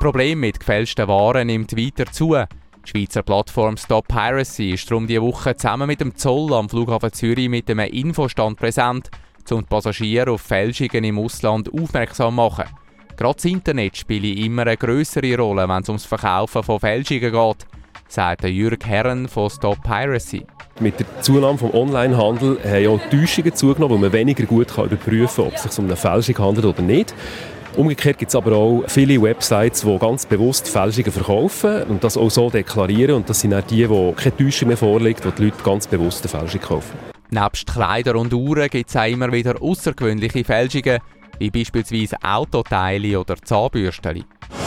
Problem mit gefälschten Waren nimmt weiter zu. Die Schweizer Plattform Stop Piracy ist darum diese Woche zusammen mit dem Zoll am Flughafen Zürich mit einem Infostand präsent, um die Passagiere auf Fälschungen im Ausland aufmerksam zu machen. Gerade das Internet spielt immer eine grössere Rolle, wenn es ums Verkaufen von Fälschungen geht, sagt Jürg Herren von Stop Piracy. Mit der Zunahme des Onlinehandels haben auch die Täuschungen zugenommen, weil man weniger gut überprüfen kann, ob es sich um eine Fälschung handelt oder nicht. Umgekehrt gibt es aber auch viele Websites, die ganz bewusst Fälschungen verkaufen und das auch so deklarieren. Und das sind auch die keine Täuschung mehr vorliegt, wo die Leute ganz bewusst eine Fälschung kaufen. Nebst Kleider und Uhren gibt es auch immer wieder außergewöhnliche Fälschungen, wie beispielsweise Autoteile oder Zahnbürsten.